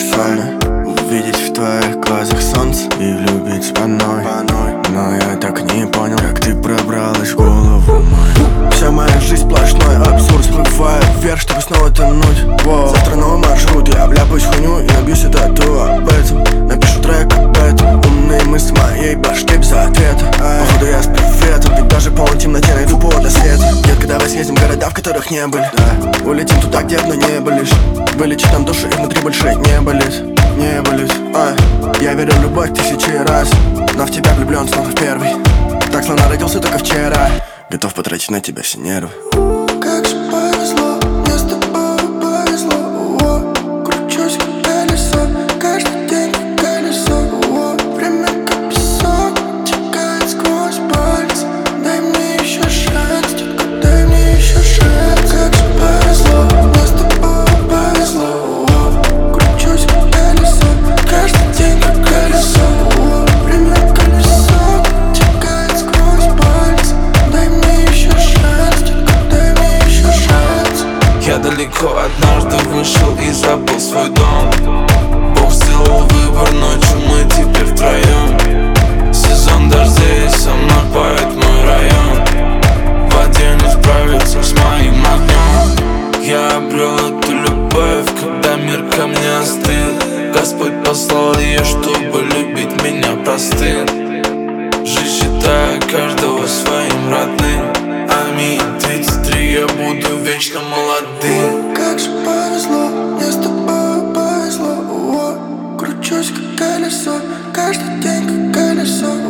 парасольной, увидеть в твоих глазах солнце и влюбиться по новой. Но я так и не понял, как ты пробралась в голову мою. Вся моя жизнь сплошной абсурд, всплываю вверх, чтобы снова тонуть. Завтра новый маршрут, я вляпаюсь в хуйню и набьюсь тату об этом. Напишу трек об этом, умные мысли в моей башке без ответа. Походу я с приветом, ведь даже в полной темноте найду повод для света. Детка, давай съездим в города, в которых не были. Улетим туда, где одно небо лишь. Вылечить нам душу и внутри больше не болит. Не болит, я верю в любовь тысячи раз, но в тебя влюблен снова в первый. Так словно родился только вчера, готов потратить на тебя все нервы. Как же повезло, мне с тобой повезло. Кручусь как колесо, каждый день как колесо. Время как песок, текает сквозь пальцы. Дай мне еще шанс, детка, дай мне еще шанс. Как же повезло, мне с тобой повезло. Кручусь как колесо, каждый день как колесо. Время как песок, текает сквозь пальцы. Дай мне еще шанс, детка, дай мне еще шанс. Я далеко однажды вышел и забыл свой дом. Бог сделал выбор, ночью мы теперь втроем. Сезон дождей, со мной поет мой район. В воде не справиться с моим огнем. Я обрел эту любовь, когда мир ко мне остыл. Господь послал ее, чтобы любить меня простым. Жизнь считаю каждого своим родным. Аминь, 33, я буду вечно молодым. Как же повезло, мне с тобой повезло. Кручусь как колесо, каждый день как колесо.